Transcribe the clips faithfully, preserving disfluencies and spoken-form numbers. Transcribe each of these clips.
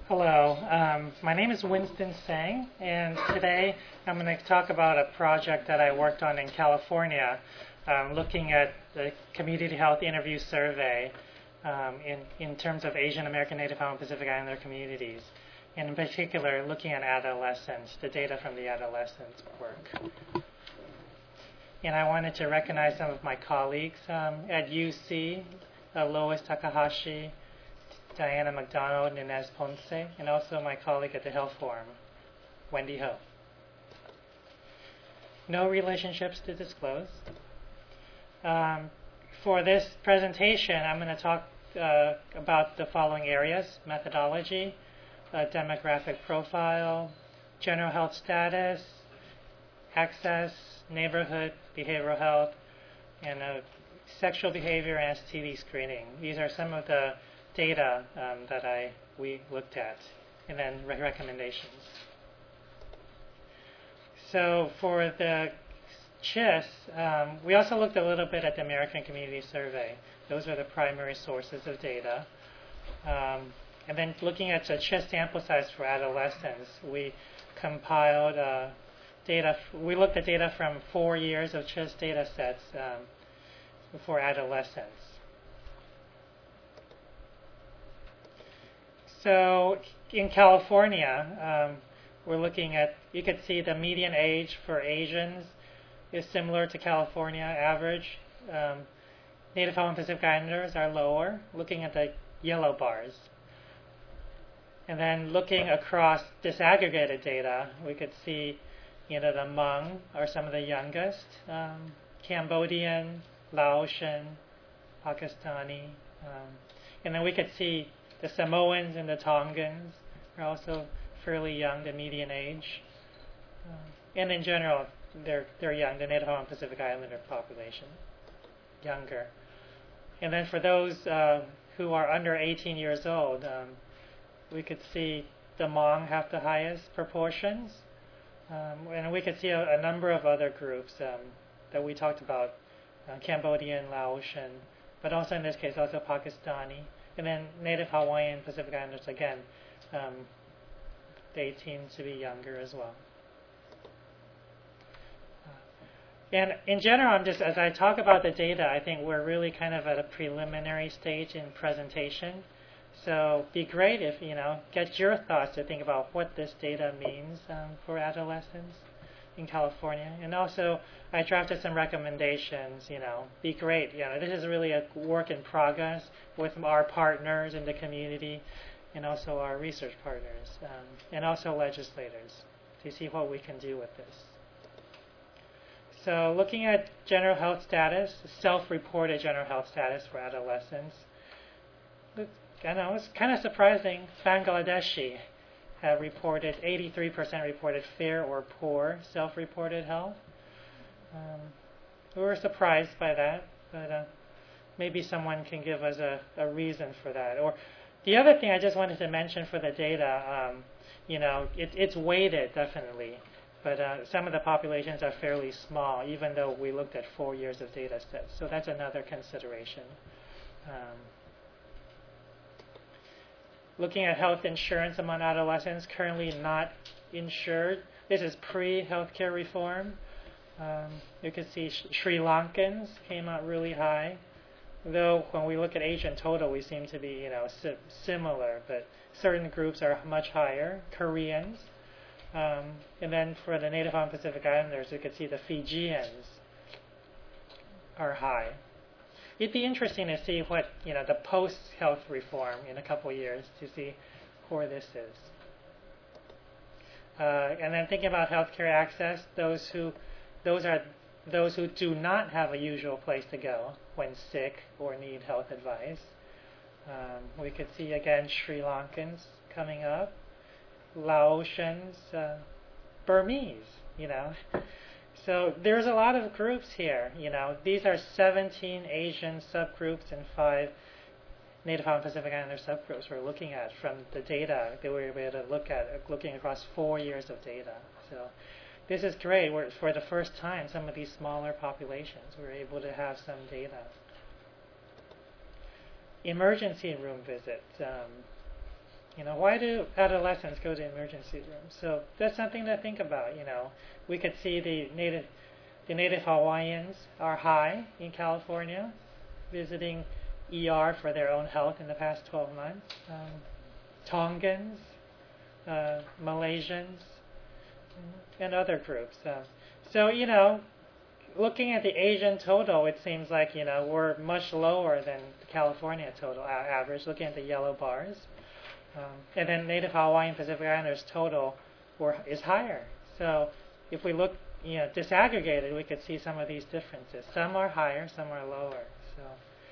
Hello, um, my name is Winston Sang, and today I'm going to talk about a project that I worked on in California, um, looking at the Community Health Interview Survey um, in, in terms of Asian American, Native Hawaiian, Pacific Islander communities, and in particular looking at adolescents, the data from the adolescents work. And I wanted to recognize some of my colleagues um, at U C, uh, Lois Takahashi, Diana McDonald, Inez Ponce, and also my colleague at the Health Forum, Wendy Ho. No relationships to disclose. Um, for this presentation, I'm going to talk uh, about the following areas: methodology, uh, demographic profile, general health status, access, neighborhood, behavioral health, and uh, sexual behavior and S T D screening. These are some of the data um, that I we looked at, and then re recommendations. So for the C H I S, um, we also looked a little bit at the American Community Survey. Those are the primary sources of data. Um, and then looking at the C H I S sample size for adolescents, we compiled uh, data. We looked at data from four years of C H I S data sets um, for adolescents. So in California, um, we're looking at, you could see the median age for Asians is similar to California average. Um, Native Hawaiian Pacific Islanders are lower, looking at the yellow bars. And then looking across disaggregated data, we could see, you know, the Hmong are some of the youngest, um, Cambodian, Laotian, Pakistani, um, and then we could see the Samoans and the Tongans are also fairly young, the median age. Uh, and in general, they're, they're young, the Native Hawaiian Pacific Islander population, younger. And then for those uh, who are under eighteen years old, um, we could see the Hmong have the highest proportions. Um, and we could see a, a number of other groups um, that we talked about, uh, Cambodian, Laotian, but also in this case also Pakistani. And then Native Hawaiian Pacific Islanders, again, um, they seem to be younger as well. Uh, and in general, I'm just, as I talk about the data, I think we're really kind of at a preliminary stage in presentation. So it'd be great if, you know, get your thoughts to think about what this data means um, for adolescents in California. And also, I drafted some recommendations, you know, be great. You know, this is really a work in progress with our partners in the community and also our research partners um, and also legislators to see what we can do with this. So looking at general health status, self-reported general health status for adolescents, I know it's kind of surprising, Bangladeshi have reported, eighty-three percent reported fair or poor self-reported health. Um, we were surprised by that, but uh, maybe someone can give us a, a reason for that. Or the other thing I just wanted to mention for the data, um, you know, it, it's weighted definitely, but uh, some of the populations are fairly small, even though we looked at four years of data sets. So that's another consideration. Um, Looking at health insurance among adolescents currently not insured. This is pre-healthcare reform. Um, you can see Sh Sri Lankans came out really high. Though when we look at Asian total, we seem to be, you know, si similar, but certain groups are much higher. Koreans. Um, and then for the Native Hawaiian Pacific Islanders, you can see the Fijians are high. It'd be interesting to see what, you know, the post-health reform in a couple of years to see where this is. Uh, and then thinking about healthcare access, those who, those are those who do not have a usual place to go when sick or need health advice. Um, we could see again Sri Lankans coming up, Laotians, uh, Burmese, you know. So there's a lot of groups here, you know. These are seventeen Asian subgroups and five Native Hawaiian Pacific Islander subgroups we're looking at from the data that we were able to look at, looking across four years of data. So this is great. We're, for the first time, some of these smaller populations, we're able to have some data. emergency room visits. Um, You know, why do adolescents go to emergency rooms? So that's something to think about. You know, we could see the native, the native Hawaiians are high in California, visiting E R for their own health in the past twelve months. Um, Tongans, uh, Malaysians, and other groups. Um, so you know, looking at the Asian total, it seems like you know we're much lower than the California total a- average. Looking at the yellow bars. Um, and then Native Hawaiian Pacific Islanders total were, is higher. So if we look, you know, disaggregated, we could see some of these differences. Some are higher, some are lower. So,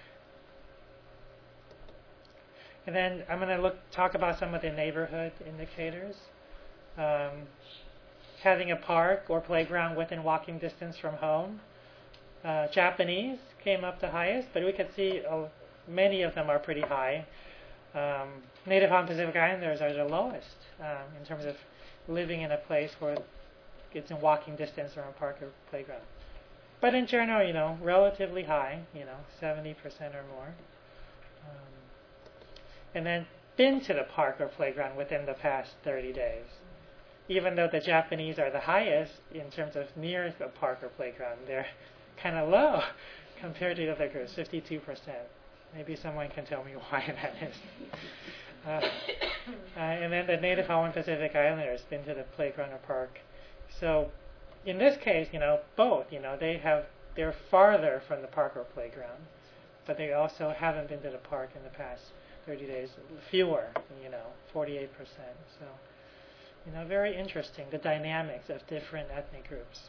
and then I'm going to look talk about some of the neighborhood indicators. Um, having a park or playground within walking distance from home. Uh, Japanese came up the highest, but we could see uh, many of them are pretty high. Um, Native Hawaiian Pacific Islanders are the lowest um, in terms of living in a place where it's in walking distance from a park or playground. But in general, you know, relatively high, you know, seventy percent or more. Um, and then been to the park or playground within the past thirty days. Even though the Japanese are the highest in terms of near the park or playground, they're kind of low compared to the other groups, fifty-two percent. Maybe someone can tell me why that is. Uh, uh, and then the Native Hawaiian Pacific Islanders been to the playground or park. So in this case, you know, both, you know, they have, they're farther from the park or playground, but they also haven't been to the park in the past thirty days, fewer, you know, forty-eight percent. So, you know, very interesting, the dynamics of different ethnic groups.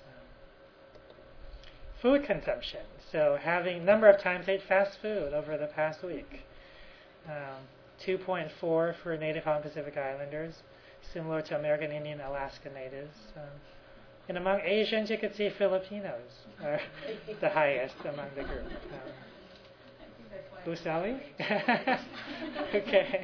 Food consumption. So having number of times ate fast food over the past week. Um, two point four for Native Hawaiian Pacific Islanders, similar to American Indian Alaska Natives. Um, and among Asians, you could see Filipinos are the highest among the group. Um, Usali? Okay.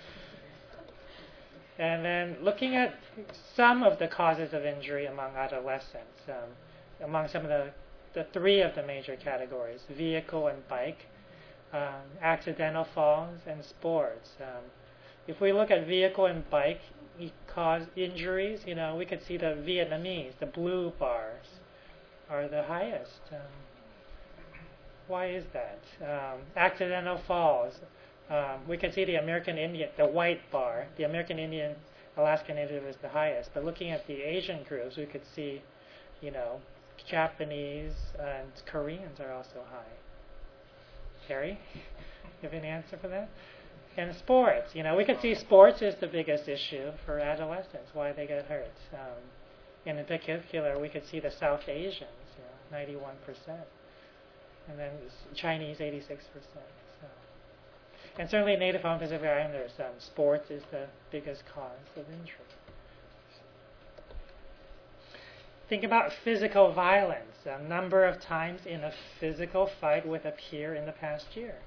And then looking at some of the causes of injury among adolescents, um, among some of the the three of the major categories, vehicle and bike, um, accidental falls, and sports. Um, if we look at vehicle and bike cause injuries, you know, we could see the Vietnamese, the blue bars, are the highest. Um, why is that? Um, accidental falls. Um, we can see the American Indian, the white bar, the American Indian Alaska Native is the highest. But looking at the Asian groups, we could see, you know, Japanese and Koreans are also high. Terry, you have any answer for that? And sports, you know, we can see sports is the biggest issue for adolescents, why they get hurt. Um, and in particular, we could see the South Asians, you know, ninety-one percent. And then Chinese, eighty-six percent. So. And certainly Native Hawaiian Pacific Islanders, um, sports is the biggest cause of injury. Think about physical violence, a number of times in a physical fight with a peer in the past year.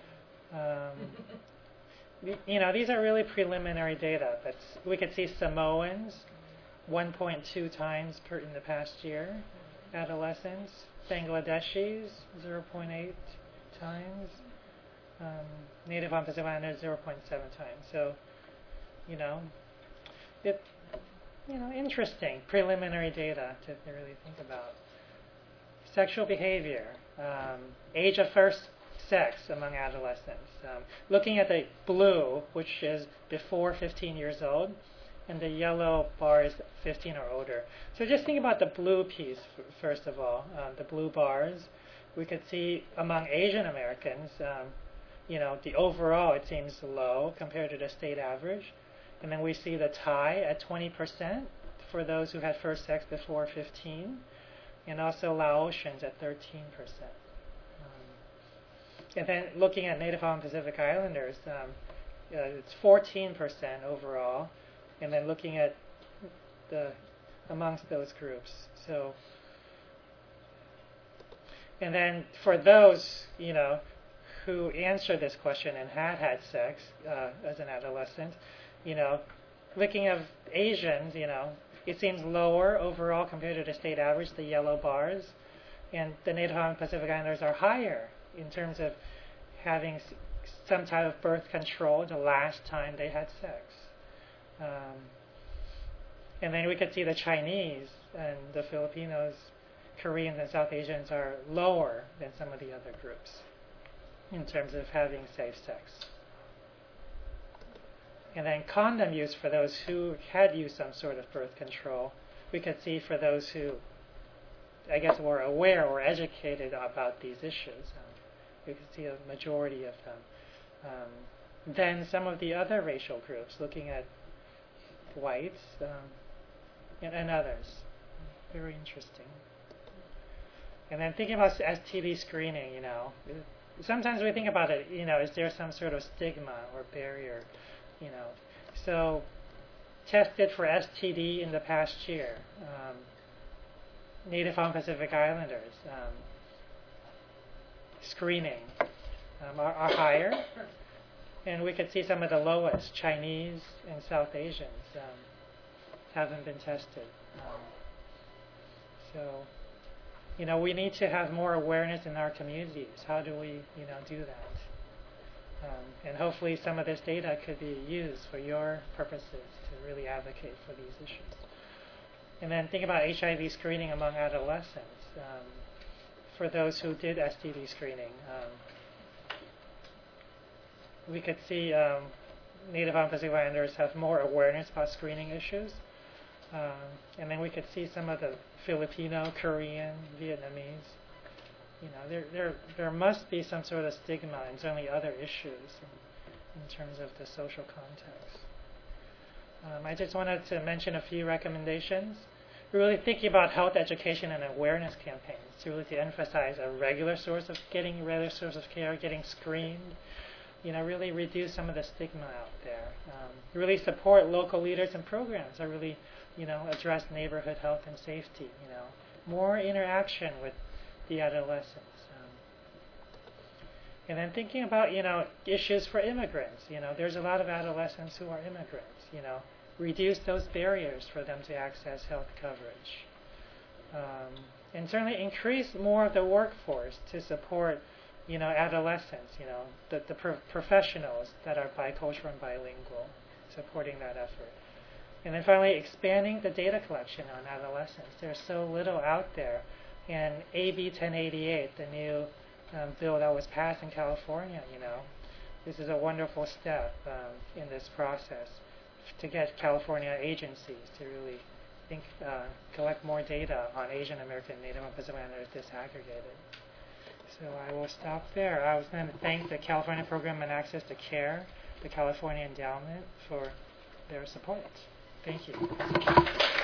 Um, you know, these are really preliminary data, but we could see Samoans one point two times per in the past year, adolescents, Bangladeshis zero point eight times, um, Native Hawaiian Pacific Islanders zero point seven times. So, you know, it. You know, interesting preliminary data to really think about. Sexual behavior, um, age of first sex among adolescents. Um, looking at the blue, which is before fifteen years old, and the yellow bar is fifteen or older. So just think about the blue piece f- first of all. Um, the blue bars, we could see among Asian Americans, um, you know, the overall it seems low compared to the state average. And then we see the Thai at twenty percent for those who had first sex before fifteen, and also Laotians at thirteen percent. Um, and then looking at Native Hawaiian Pacific Islanders, um, uh, it's fourteen percent overall, and then looking at the amongst those groups. So, and then for those, you know, who answered this question and had had sex uh, as an adolescent, you know, looking at Asians, you know, it seems lower overall compared to the state average, the yellow bars. And the Native Hawaiian Pacific Islanders are higher in terms of having s- some type of birth control the last time they had sex. Um, and then we could see the Chinese and the Filipinos, Koreans, and South Asians are lower than some of the other groups in terms of having safe sex. And then condom use for those who had used some sort of birth control, we could see for those who, I guess, were aware or educated about these issues. Um, we could see a majority of them. Um, then some of the other racial groups, looking at whites um, and, and others. Very interesting. And then thinking about S T D screening, you know, sometimes we think about it, you know, is there some sort of stigma or barrier, you know. So tested for S T D in the past year, um, Native Hawaiian Pacific Islanders, um, screening um, are, are higher. And we could see some of the lowest, Chinese and South Asians, um, haven't been tested. Um, so, you know, we need to have more awareness in our communities. How do we, you know, do that? Um, and hopefully some of this data could be used for your purposes to really advocate for these issues. And then think about H I V screening among adolescents. Um, for those who did S T D screening, um, we could see um, Native Hawaiian Pacific Islanders have more awareness about screening issues. Um, and then we could see some of the Filipino, Korean, Vietnamese. You know, there there there must be some sort of stigma and certainly other issues in, in terms of the social context. Um, I just wanted to mention a few recommendations. We're really thinking about health education and awareness campaigns to really to emphasize a regular source of getting regular source of care, getting screened. You know, really reduce some of the stigma out there. Um, really support local leaders and programs that really, you know, address neighborhood health and safety. You know, more interaction with the adolescents. Um, and then thinking about, you know, issues for immigrants. You know, there's a lot of adolescents who are immigrants. You know, reduce those barriers for them to access health coverage. Um, and certainly increase more of the workforce to support, you know, adolescents, you know, the, the pro professionals that are bicultural and bilingual, supporting that effort. And then finally, expanding the data collection on adolescents. There's so little out there. And A B ten eighty-eight, the new um, bill that was passed in California, you know, this is a wonderful step um, in this process to get California agencies to really think, uh, collect more data on Asian American, Native Hawaiian Pacific Islanders disaggregated. So I will stop there. I was going to thank the California Program on Access to Care, the California Endowment, for their support. Thank you.